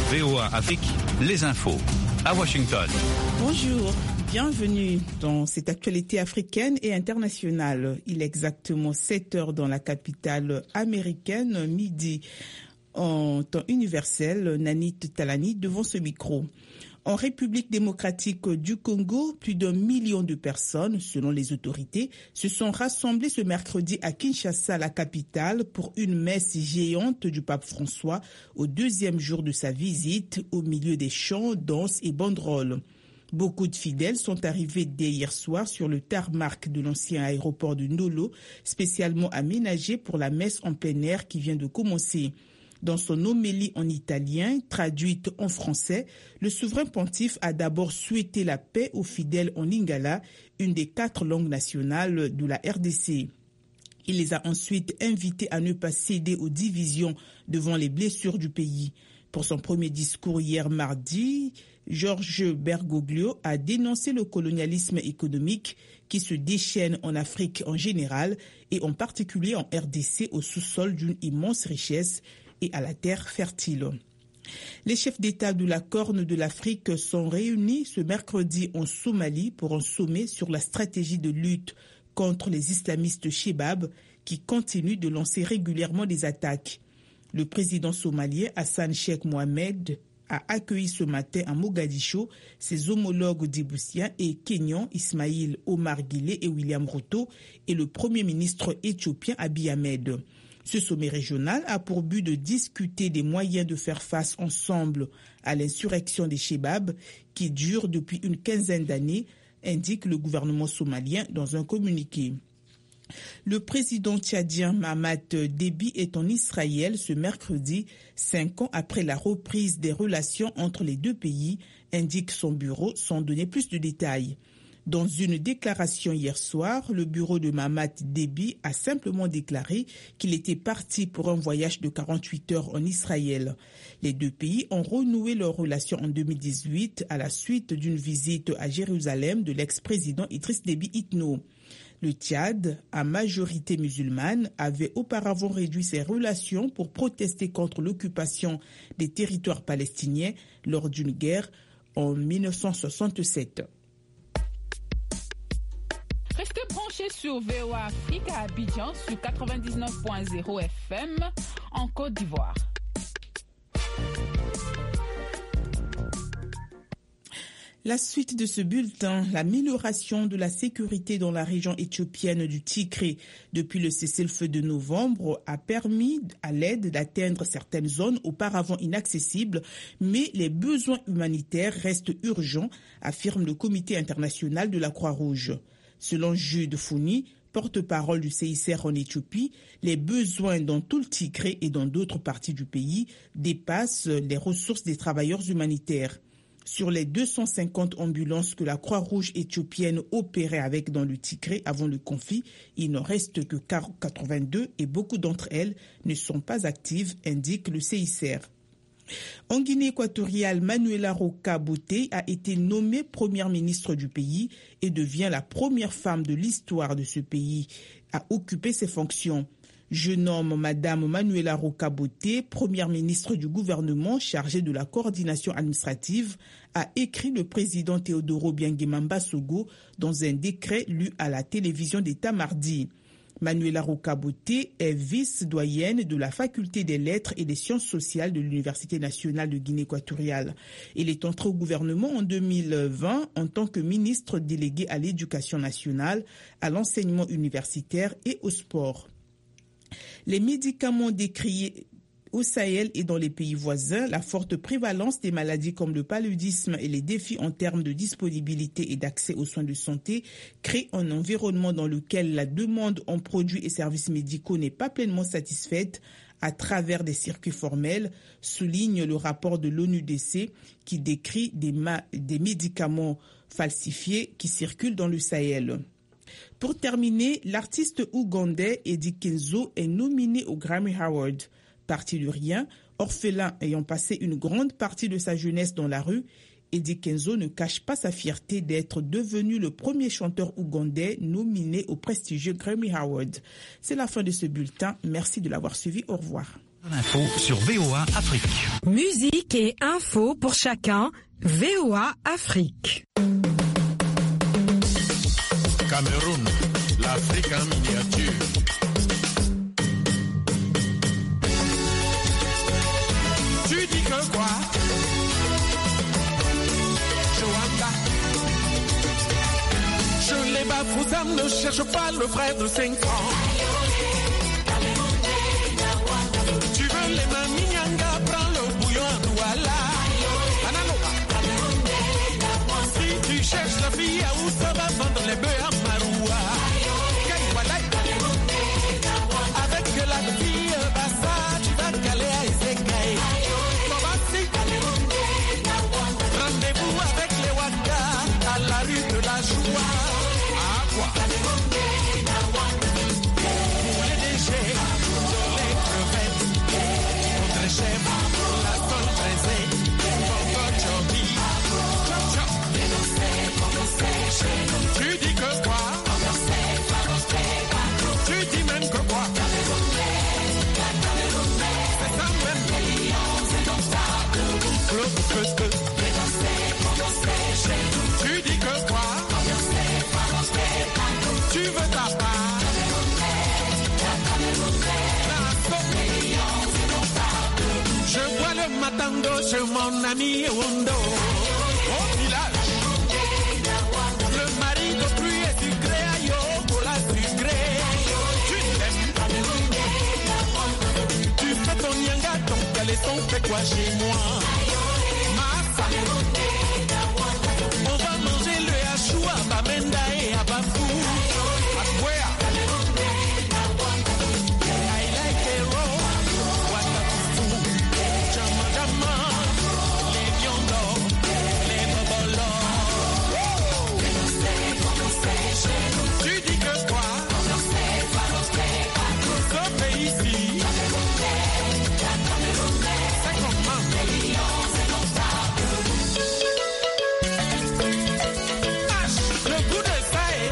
VOA Afrique, les infos à Washington. Bonjour, bienvenue dans cette actualité africaine et internationale. Il est exactement 7 heures dans la capitale américaine, midi en temps universel. Nanit Talani devant ce micro. En République démocratique du Congo, plus d'1 million de personnes, selon les autorités, se sont rassemblées ce mercredi à Kinshasa, la capitale, pour une messe géante du pape François au 2e jour de sa visite, au milieu des chants, danses et banderoles. Beaucoup de fidèles sont arrivés dès hier soir sur le tarmac de l'ancien aéroport de Ndolo, spécialement aménagé pour la messe en plein air qui vient de commencer. Dans son homélie en italien, traduite en français, le souverain pontife a d'abord souhaité la paix aux fidèles en lingala, une des 4 langues nationales de la RDC. Il les a ensuite invités à ne pas céder aux divisions devant les blessures du pays. Pour son premier discours hier mardi, Georges Bergoglio a dénoncé le colonialisme économique qui se déchaîne en Afrique en général et en particulier en RDC au sous-sol d'une immense richesse et à la terre fertile. Les chefs d'État de la Corne de l'Afrique sont réunis ce mercredi en Somalie pour un sommet sur la stratégie de lutte contre les islamistes Shebab qui continuent de lancer régulièrement des attaques. Le président somalien Hassan Sheikh Mohamed a accueilli ce matin à Mogadiscio ses homologues djiboutiens et kenyans Ismaïl Omar Guelleh et William Ruto et le premier ministre éthiopien Abiy Ahmed. Ce sommet régional a pour but de discuter des moyens de faire face ensemble à l'insurrection des Shebab qui dure depuis une quinzaine d'années, indique le gouvernement somalien dans un communiqué. Le président tchadien Mahamat Déby est en Israël ce mercredi, 5 ans après la reprise des relations entre les deux pays, indique son bureau sans donner plus de détails. Dans une déclaration hier soir, le bureau de Mahamat Déby a simplement déclaré qu'il était parti pour un voyage de 48 heures en Israël. Les deux pays ont renoué leurs relations en 2018 à la suite d'une visite à Jérusalem de l'ex-président Idriss Déby Itno. Le Tchad, à majorité musulmane, avait auparavant réduit ses relations pour protester contre l'occupation des territoires palestiniens lors d'une guerre en 1967. Restez branchés sur VOA Afrique à Abidjan sur 99.0 FM en Côte d'Ivoire. La suite de ce bulletin, l'amélioration de la sécurité dans la région éthiopienne du Tigré depuis le cessez-le-feu de novembre a permis à l'aide d'atteindre certaines zones auparavant inaccessibles, mais les besoins humanitaires restent urgents, affirme le Comité international de la Croix-Rouge. Selon Jude Founi, porte-parole du CICR en Éthiopie, les besoins dans tout le Tigré et dans d'autres parties du pays dépassent les ressources des travailleurs humanitaires. Sur les 250 ambulances que la Croix-Rouge éthiopienne opérait avec dans le Tigré avant le conflit, il n'en reste que 82 et beaucoup d'entre elles ne sont pas actives, indique le CICR. En Guinée équatoriale, Manuela Roca Botey a été nommée première ministre du pays et devient la première femme de l'histoire de ce pays à occuper ces fonctions. Je nomme Madame Manuela Roca Botey, première ministre du gouvernement chargée de la coordination administrative, a écrit le président Teodoro Obiang Sogo dans un décret lu à la télévision d'État mardi. Manuela Roca Botey est vice-doyenne de la faculté des lettres et des sciences sociales de l'Université nationale de Guinée équatoriale. Elle est entrée au gouvernement en 2020 en tant que ministre déléguée à l'éducation nationale, à l'enseignement universitaire et au sport. Les médicaments décriés au Sahel et dans les pays voisins, la forte prévalence des maladies comme le paludisme et les défis en termes de disponibilité et d'accès aux soins de santé créent un environnement dans lequel la demande en produits et services médicaux n'est pas pleinement satisfaite à travers des circuits formels, souligne le rapport de l'ONUDC qui décrit des médicaments falsifiés qui circulent dans le Sahel. Pour terminer, l'artiste ougandais Eddy Kenzo est nominé aux Grammy Awards. Parti de rien, orphelin ayant passé une grande partie de sa jeunesse dans la rue, Eddy Kenzo ne cache pas sa fierté d'être devenu le premier chanteur ougandais nominé au prestigieux Grammy Awards. C'est la fin de ce bulletin. Merci de l'avoir suivi. Au revoir. L'info sur VOA Afrique. Musique et info pour chacun, VOA Afrique. Cameroun, l'Afrique en miniature. Tu dis que quoi? Joanda. Je les bafoussam, ne cherche pas le frère de 5 ans. Tu veux les maminianga, prends le bouillon à Douala. Analoba. Si tu cherches la fille à où ça va vendre les bœufs à Maroua. Avec la fille Bassa, tu vas caler à Ezekaï. Rendez-vous avec les Waka à la rue de la Joie. À quoi? Pour les déchets, sur les crevettes, contre les chefs, la sonne pressée, Bongo Chobi, Chop Chop. Tu dis que quoi? Tu dis même que quoi? C'est ça même. Tu dis que quoi? Tu veux ta part? Je vois le matango chez mon ami Wondo. Au village, le mari de pluie est sucré à Yobola sucré. Tu t'aimes? Tu fais ton nyanga, ton caleçon fait quoi chez moi? Massa. On va manger le hachou à Bamenda et à Bafou. À Kwea. I like a roll. What a fou. Jama Jama. Les Biondo. Les Bobolo. Tu dis que quoi? Ce pays-ci. C'est comment? Le goût de ça est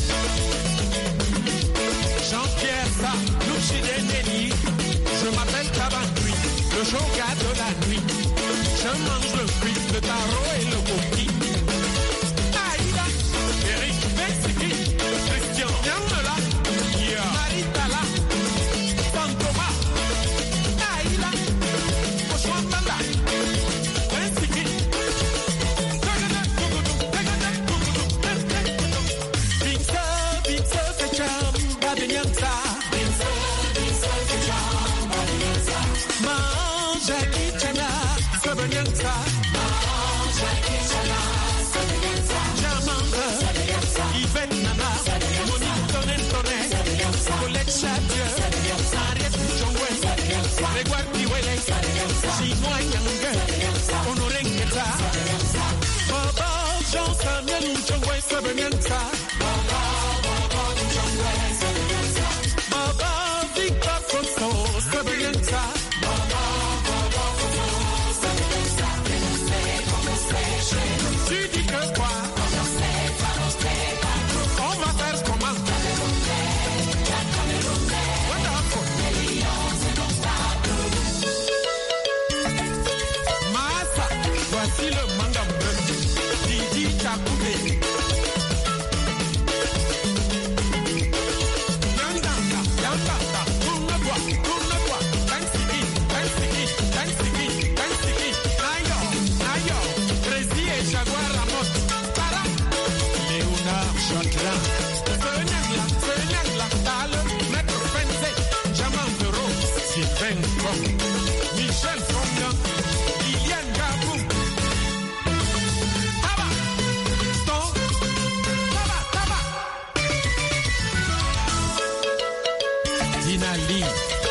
Jean-Pierre Sa, Louchidé-Nelly. Je m'appelle Tabantui, le choca de la nuit. Je mange le fruit, le taro et le coquille. Aïda, Eric Bexiki, Christian Yamela, Maritala, Fantoma, Aïda, Oshwambala, Bexiki. Binsa, c'est chamba de Nyanza. Manja kichana, c'est Nyanza. Jamanga, Yvette Nana, Monique Tonentone, Colette Chadieu, Ariette Chongwe, Grégoire Piwele, Chinois Yang, Honoré Nketa, Baba Jean-Samuel Chongwe, c'est Nyanza. Baba Victor Fosso, c'est Nyanza. Tu dis que quoi? On va faire comment? Massa, voici le mangambe. Didi Takoubé. Yandanda, yandanda, tourne-toi, Tansiki, Nayo, Prési et Jaguar Ramos, Para, Léonard Chantran, Senyangla, Tal, Maître Fenze, Jaman Bureau, Sylvain Kong, Michel Fongan, Liliane Gabou, Taba, Taba, Dinali,